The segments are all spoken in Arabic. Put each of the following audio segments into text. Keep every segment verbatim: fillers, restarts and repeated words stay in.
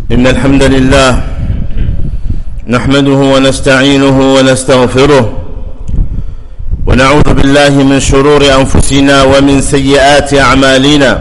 إن الحمد لله نحمده ونستعينه ونستغفره ونعوذ بالله من شرور أنفسنا ومن سيئات أعمالنا.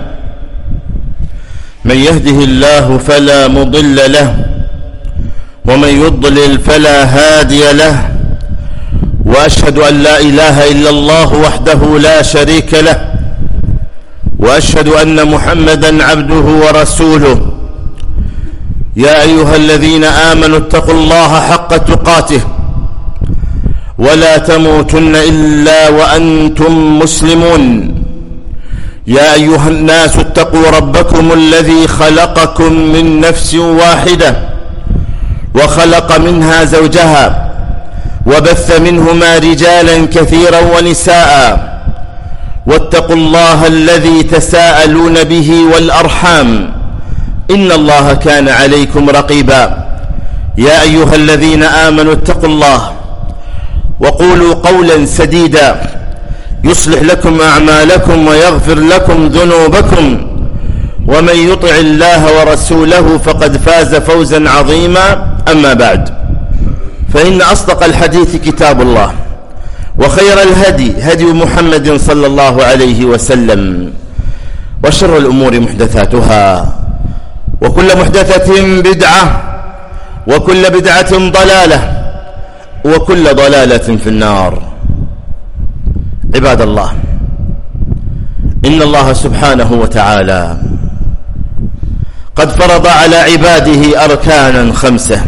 من يهده الله فلا مضل له ومن يضلل فلا هادي له، وأشهد أن لا إله إلا الله وحده لا شريك له، وأشهد أن محمدا عبده ورسوله. يا أيها الذين آمنوا اتقوا الله حق تقاته ولا تموتن إلا وأنتم مسلمون. يا أيها الناس اتقوا ربكم الذي خلقكم من نفس واحدة وخلق منها زوجها وبث منهما رجالا كثيرا ونساء، واتقوا الله الذي تساءلون به والأرحام إن الله كان عليكم رقيبا. يا أيها الذين آمنوا اتقوا الله وقولوا قولا سديدا يصلح لكم أعمالكم ويغفر لكم ذنوبكم، ومن يطع الله ورسوله فقد فاز فوزا عظيما. أما بعد، فإن أصدق الحديث كتاب الله، وخير الهدي هدي محمد صلى الله عليه وسلم، وشر الأمور محدثاتها، وكل محدثة بدعة، وكل بدعة ضلالة، وكل ضلالة في النار. عباد الله، إن الله سبحانه وتعالى قد فرض على عباده أركانا خمسة.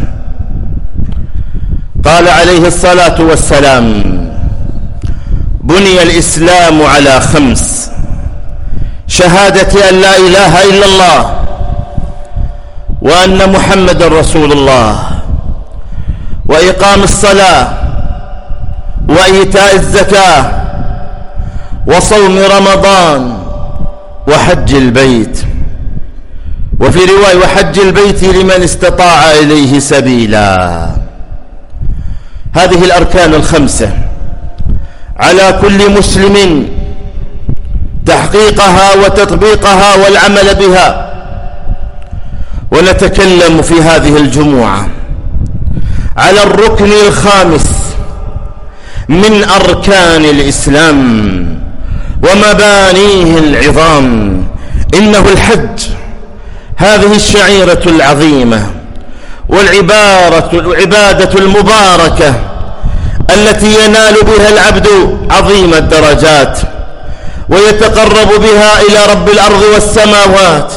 قال عليه الصلاة والسلام: بني الإسلام على خمس: شهادة أن لا إله إلا الله وأن محمد رسول الله، وإقام الصلاة، وإيتاء الزكاة، وصوم رمضان، وحج البيت. وفي رواية: وحج البيت لمن استطاع إليه سبيلا. هذه الأركان الخمسة على كل مسلم تحقيقها وتطبيقها والعمل بها. ونتكلم في هذه الجمعة على الركن الخامس من أركان الإسلام ومبانيه العظام، إنه الحج. هذه الشعيرة العظيمة والعبارة العبادة المباركة التي ينال بها العبد عظيم الدرجات ويتقرب بها إلى رب الأرض والسماوات.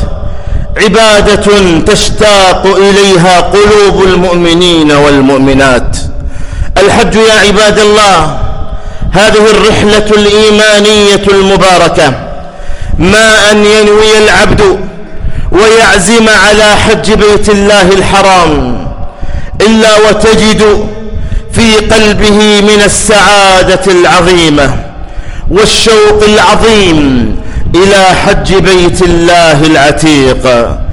عبادة تشتاق إليها قلوب المؤمنين والمؤمنات. الحج يا عباد الله هذه الرحلة الإيمانية المباركة، ما أن ينوي العبد ويعزم على حج بيت الله الحرام إلا وتجد في قلبه من السعادة العظيمة والشوق العظيم إلى حج بيت الله العتيق.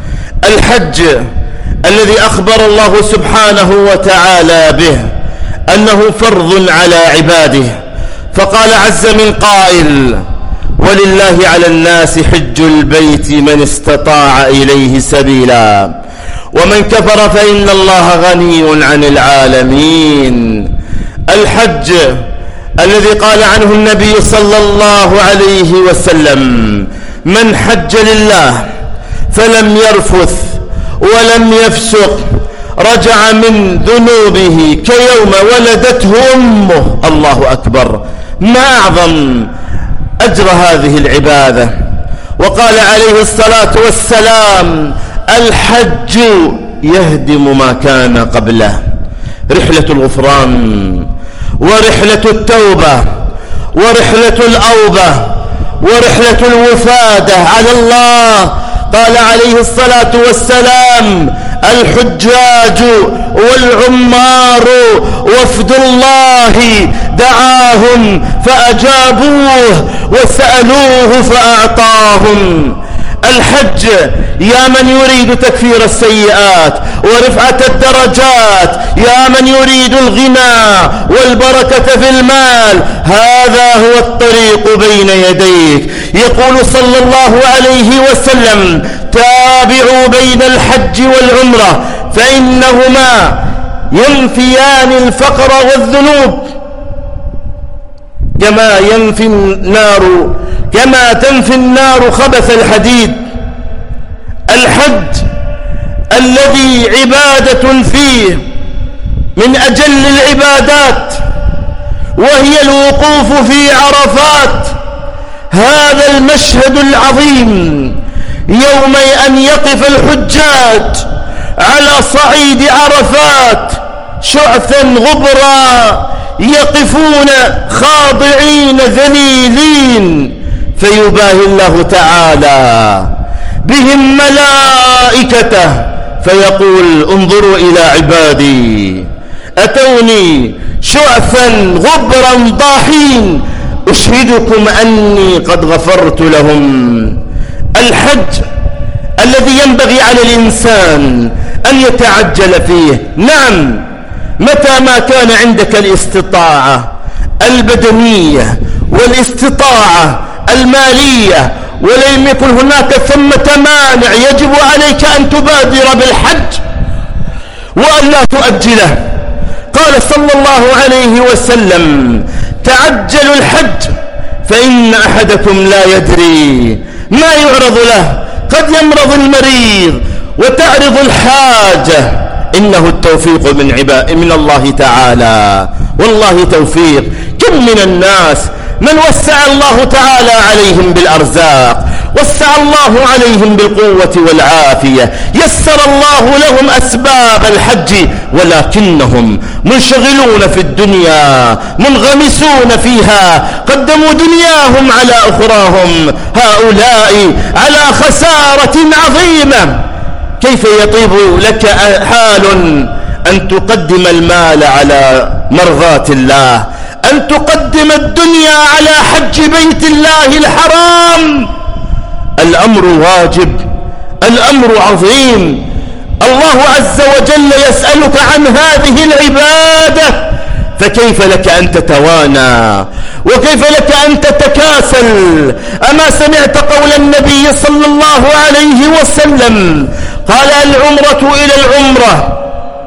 الحج الذي أخبر الله سبحانه وتعالى به أنه فرض على عباده، فقال عز من قائل: ولله على الناس حج البيت من استطاع إليه سبيلا ومن كفر فإن الله غني عن العالمين. الحج الذي قال عنه النبي صلى الله عليه وسلم: من حج لله فلم يرفث ولم يفسق رجع من ذنوبه كيوم ولدته أمه. الله أكبر، ما أعظم أجر هذه العبادة. وقال عليه الصلاة والسلام: الحج يهدم ما كان قبله. رحلة الغفران، ورحلة التوبة، ورحلة الأوبة، ورحلة الوفادة على الله. قال عليه الصلاة والسلام: الحجاج والعمار وفد الله دعاهم فأجابوه وسألوه فأعطاهم. الحج يا من يريد تكفير السيئات ورفعة الدرجات، يا من يريد الغنى والبركة في المال، هذا هو الطريق بين يديك. يقول صلى الله عليه وسلم: تابعوا بين الحج والعمرة فإنهما ينفيان الفقر والذنوب كما ينفي النار كما تنفي النار خبث الحديد. الحج الذي عبادة فيه من أجل العبادات وهي الوقوف في عرفات، هذا المشهد العظيم يوم أن يقف الحجاج على صعيد عرفات شعثا غبرا يقفون خاضعين ذليلين، فيباهي الله تعالى بهم ملائكته فيقول انظروا إلى عبادي أتوني شعثا غبرا ضاحين أشهدكم أني قد غفرت لهم. الحج الذي ينبغي على الإنسان أن يتعجل فيه. نعم، متى ما كان عندك الاستطاعة البدنية والاستطاعة المالية ولم يكن هناك ثمة مانع، يجب عليك أن تبادر بالحج وأن لا تؤجله. قال صلى الله عليه وسلم تعجلوا الحج فإن أحدكم لا يدري ما يعرض له، قد يمرض المريض وتعرض الحاجة، إنه التوفيق من عباد من الله تعالى، والله توفيق. كم من الناس من وسع الله تعالى عليهم بالأرزاق، وسع الله عليهم بالقوة والعافية، يسر الله لهم أسباب الحج، ولكنهم منشغلون في الدنيا منغمسون فيها، قدموا دنياهم على أخراهم، هؤلاء على خسارة عظيمة. كيف يطيب لك حال أن تقدم المال على مرضات الله، أن تقدم الدنيا على حج بيت الله الحرام؟ الأمر واجب، الأمر عظيم. الله عز وجل يسألك عن هذه العبادة، فكيف لك أن تتوانى وكيف لك أن تتكاسل؟ أما سمعت قول النبي صلى الله عليه وسلم قال العمرة إلى العمرة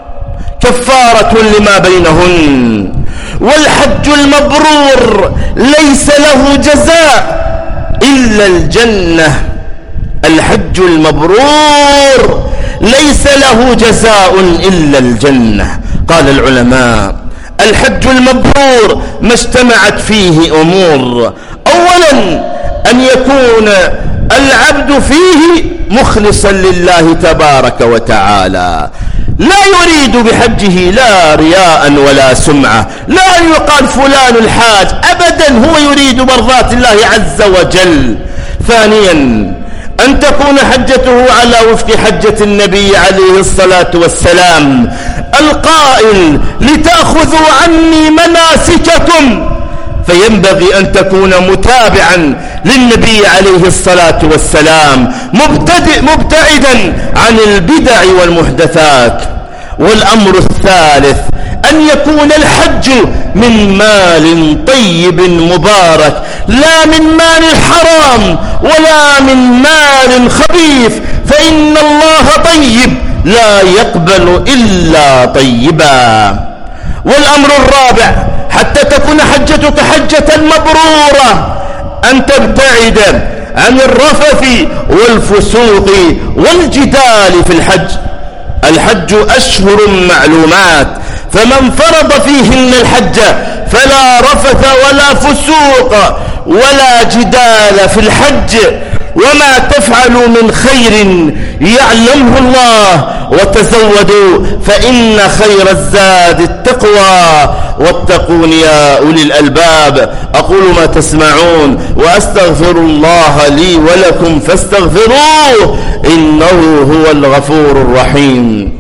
كفارة لما بينهن، والحج المبرور ليس له جزاء إلا الجنة. الحج المبرور ليس له جزاء إلا الجنة. قال العلماء الحج المبرور ما اجتمعت فيه أمور: أولا أن يكون العبد فيه مخلصا لله تبارك وتعالى، لا يريد بحجه لا رياء ولا سمعة، لا يقال فلان الحاج، أبدا هو يريد مرضات الله عز وجل. ثانيا أن تكون حجته على وفق حجة النبي عليه الصلاة والسلام القائل لتأخذوا عني مناسككم، فينبغي أن تكون متابعا للنبي عليه الصلاة والسلام مبتدئ مبتعدا عن البدع والمحدثات. والأمر الثالث أن يكون الحج من مال طيب مبارك، لا من مال الحرام ولا من مال خبيث، فإن الله طيب لا يقبل إلا طيبا. والأمر الرابع حتى تكون حجتك حجة مبرورة أن تبتعد عن الرفث والفسوق والجدال في الحج. الحج أشهر معلومات، فمن فرض فيهن الحج فلا رفث ولا فسوق ولا جدال في الحج. وما تفعلوا من خير يعلمه الله، وتزودوا فإن خير الزاد التقوى، واتقون يا أولي الألباب. أقول ما تسمعون وأستغفر الله لي ولكم فاستغفروه إنه هو الغفور الرحيم.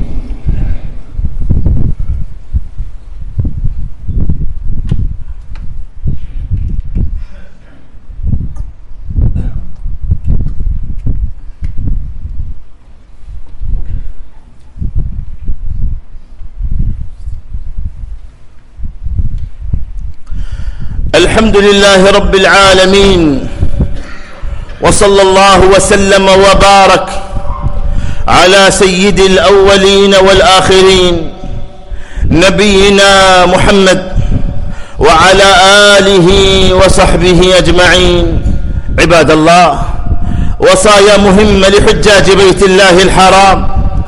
الحمد لله رب العالمين، وصلى الله وسلم وبارك على سيد الأولين والآخرين نبينا محمد وعلى آله وصحبه أجمعين. عباد الله، وصايا مهمة لحجاج بيت الله الحرام،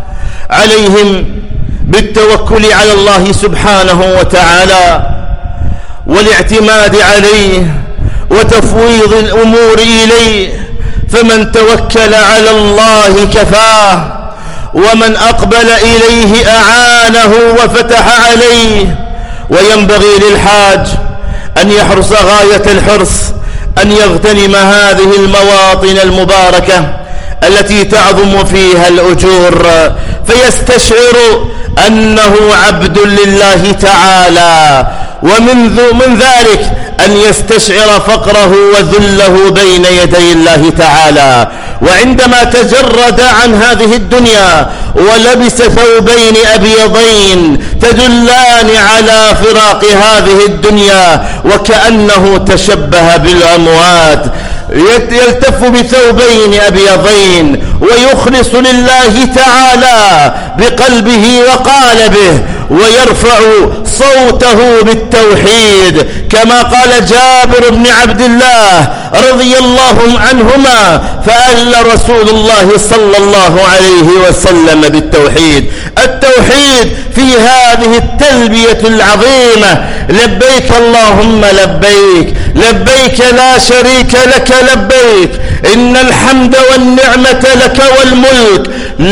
عليهم بالتوكل على الله سبحانه وتعالى والاعتماد عليه وتفويض الأمور إليه، فمن توكل على الله كفاه، ومن أقبل إليه أعانه وفتح عليه. وينبغي للحاج أن يحرص غاية الحرص أن يغتنم هذه المواطن المباركة التي تعظم فيها الأجور، فيستشعر أنه عبد لله تعالى، ومن من ذلك أن يستشعر فقره وذله بين يدي الله تعالى. وعندما تجرد عن هذه الدنيا ولبس ثوبين أبيضين تدلان على فراق هذه الدنيا، وكأنه تشبه بالأموات، يلتف بثوبين أبيضين ويخلص لله تعالى بقلبه وقالبه، ويرفع صوته بالتوحيد، كما قال جابر بن عبد الله رضي الله عنهما: فأهل رسول الله صلى الله عليه وسلم بالتوحيد. التوحيد في هذه التلبية العظيمة: لبيك اللهم لبيك، لبيك لا شريك لك لبيك، إن الحمد والنعمة لك والملك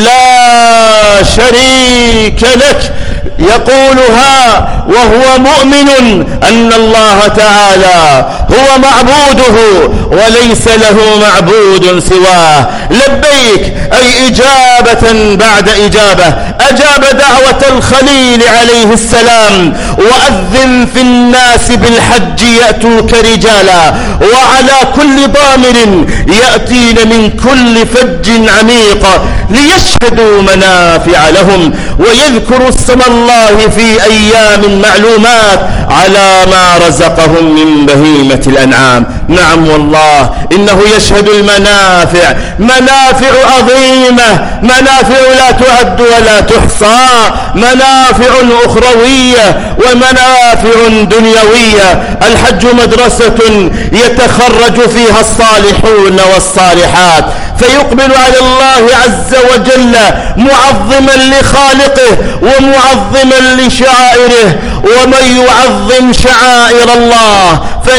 لا شريك لك. يقولها وهو مؤمن أن الله تعالى هو معبوده وليس له معبود سواه. لبيك أي إجابة بعد إجابة، أجاب دعوة الخليل عليه السلام: وأذن في الناس بالحج يأتوك رجالا وعلى كل ضامر يأتين من كل فج عميق ليشهدوا منافع لهم ويذكروا اسم الله في أيام معلومات على ما رزقهم من بهيمة الأنعام. نعم والله، إنه يشهد المنافع، منافع عظيمة، منافع لا تعد ولا تحصى، منافع أخروية ومنافع دنيوية. الحج مدرسة يتخرج فيها الصالحون والصالحات، فيقبل على الله عز وجل معظما لخالقه ومعظما لشعائره. ومن يعظم شعائر الله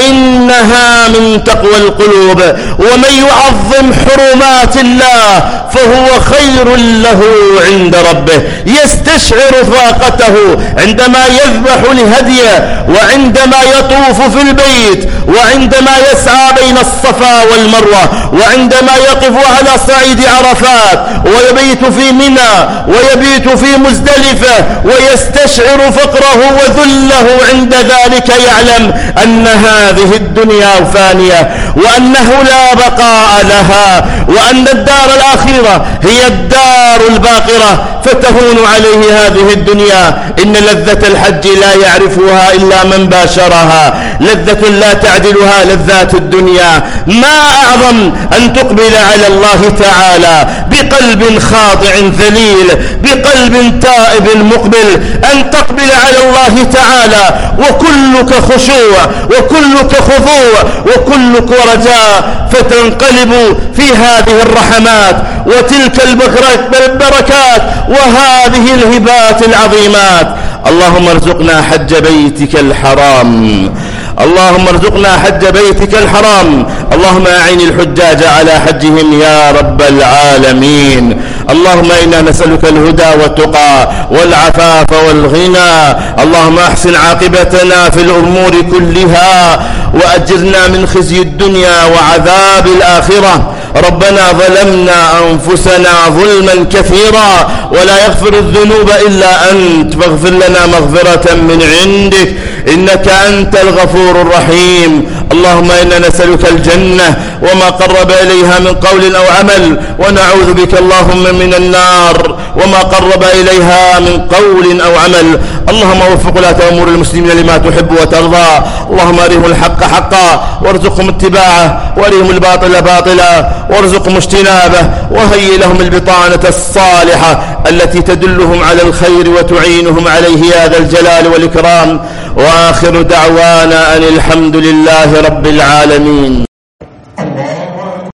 فإنها من تقوى القلوب، ومن يعظم حرمات الله فهو خير له عند ربه. يستشعر فاقته عندما يذبح لهديه، وعندما يطوف في البيت، وعندما يسعى بين الصفا والمروة، وعندما يقف على صعيد عرفات، ويبيت في منى، ويبيت في مزدلفة، ويستشعر فقره وذله. عند ذلك يعلم أن هذه الدنيا فانية، وأنه لا بقاء لها، وأن الدار الآخرة هي الدار الباقرة، فتهون عليه هذه الدنيا. إن لذة الحج لا يعرفها إلا من باشرها، لذة لا تعدلها لذات الدنيا. ما أعظم أن تقبل على الله تعالى بقلب خاضع ذليل، بقلب تائب مقبل، أن تقبل على الله تعالى وكلك خشوع وكلك خضوع وكلك رجاء، فتنقلب في هذه الرحمات وتلك البركات وهذه الهبات العظيمات. اللهم ارزقنا حج بيتك الحرام، اللهم ارزقنا حج بيتك الحرام. اللهم أعين الحجاج على حجهم يا رب العالمين. اللهم إنا نسألك الهدى والتقى والعفاف والغنى. اللهم أحسن عاقبتنا في الأمور كلها، وأجرنا من خزي الدنيا وعذاب الآخرة. ربنا ظلمنا أنفسنا ظلما كثيرا ولا يغفر الذنوب إلا أنت، فاغفر لنا مغفرة من عندك إنك أنت الغفور الرحيم. اللهم إنا نسألك الجنة وما قرب إليها من قول أو عمل، ونعوذ بك اللهم من النار وما قرب إليها من قول أو عمل. اللهم وفق ولاة أمور المسلمين لما تحب وترضى. اللهم أرهم الحق حقا وارزقهم اتباعه، وأرهم الباطل باطلا وارزقهم اجتنابه، وهيئ لهم البطانة الصالحة التي تدلهم على الخير وتعينهم عليه يا ذا الجلال والإكرام. وآخر دعوانا أن الحمد لله رب العالمين.